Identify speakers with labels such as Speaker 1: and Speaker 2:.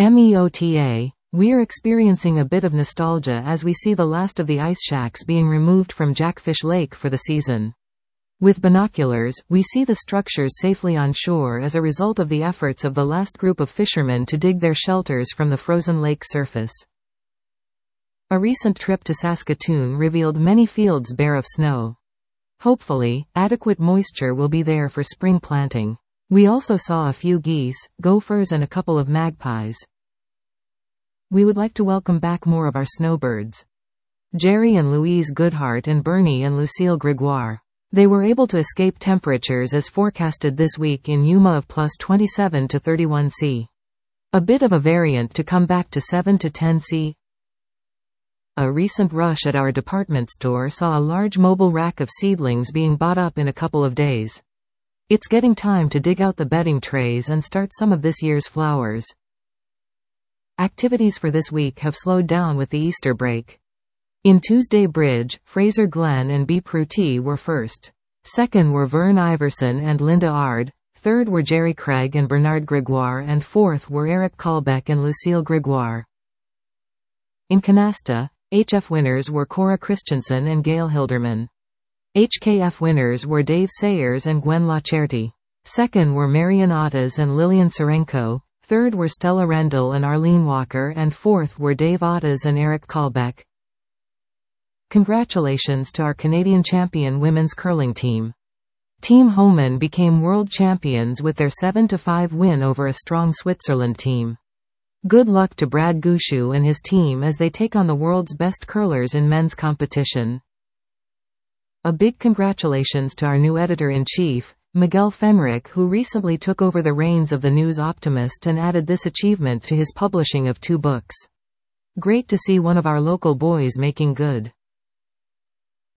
Speaker 1: MEOTA, we're experiencing a bit of nostalgia as we see the last of the ice shacks being removed from Jackfish Lake for the season. With binoculars, we see the structures safely on shore as a result of the efforts of the last group of fishermen to dig their shelters from the frozen lake surface. A recent trip to Saskatoon revealed many fields bare of snow. Hopefully, adequate moisture will be there for spring planting. We also saw a few geese, gophers and a couple of magpies. We would like to welcome back more of our snowbirds. Jerry and Louise Goodhart and Bernie and Lucille Gregoire. They were able to escape temperatures as forecasted this week in Yuma of plus 27 to 31 C. A bit of a variant to come back to 7 to 10 C. A recent rush at our department store saw a large mobile rack of seedlings being bought up in a couple of days. It's getting time to dig out the bedding trays and start some of this year's flowers. Activities for this week have slowed down with the Easter break. In Tuesday Bridge, Fraser Glenn and B. Prutti were first. Second were Vern Iverson and Linda Ard. Third were Jerry Craig and Bernard Gregoire, and fourth were Eric Kalbeck and Lucille Gregoire. In Canasta, HF winners were Cora Christensen and Gail Hilderman. HKF winners were Dave Sayers and Gwen Lacerti. Second were Marian Ottas and Lillian Serenko. Third were Stella Rendell and Arlene Walker, and fourth were Dave Ottas and Eric Kalbeck. Congratulations to our Canadian champion women's curling team. Team Homan became world champions with their 7-5 win over a strong Switzerland team. Good luck to Brad Gushue and his team as they take on the world's best curlers in men's competition. A big congratulations to our new editor-in-chief, Miguel Fenrick, who recently took over the reins of the News Optimist and added this achievement to his publishing of 2 books. Great to see one of our local boys making good.